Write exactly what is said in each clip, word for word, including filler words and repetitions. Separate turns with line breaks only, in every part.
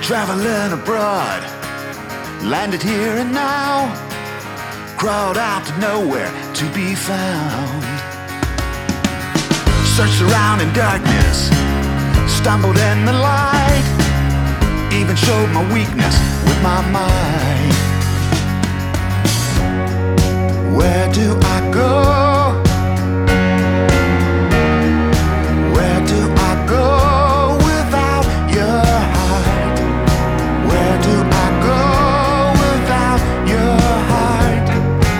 Traveling abroad, landed here and now, crawled out to nowhere to be found. Searched around in darkness, stumbled in the light, even showed my weakness with my might. Where do I go? Where do I go without your heart? Where do I go without your heart?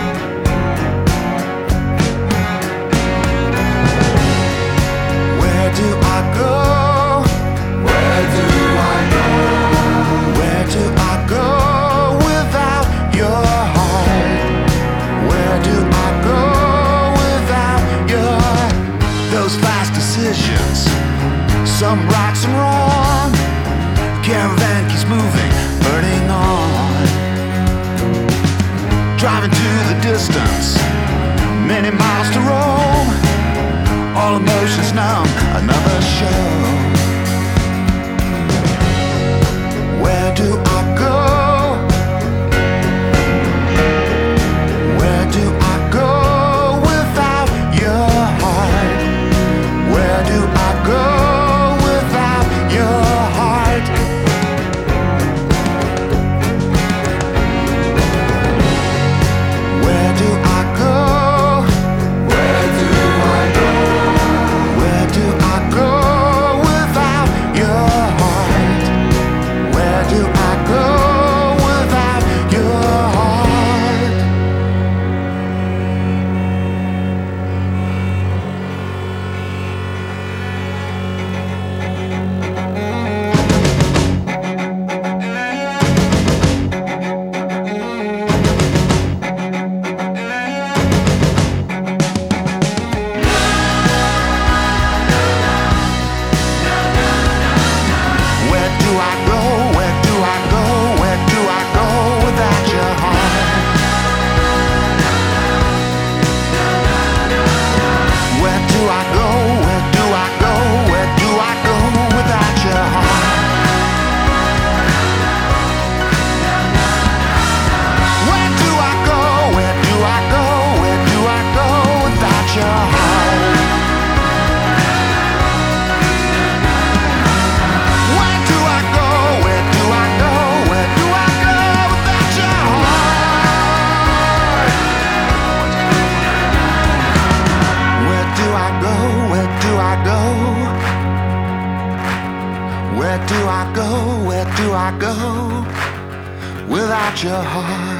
Where do I go? Where do I go? Where do I go without your heart? Where do I go without your those fast decisions? Some right, some wrong. Caravan keeps moving, burning on. Driving to the distance, many miles to roam. All emotions numb, another show. Where do I go? Where do I go without your heart? Where do I go without your heart? Where do I go? Where do I go? Where do I go without your heart? Where do I go without your heart? Where do I go? Where do I go? Where do I go without your heart? Where do I go? Where do I go? Where do I go without your heart? Where do I go? Where do I go? Where do I go without your heart? Where do I go? Where do I go? Where do I go without your heart? Where do I go? Where do I go? Where do I go? Where do I go without your heart?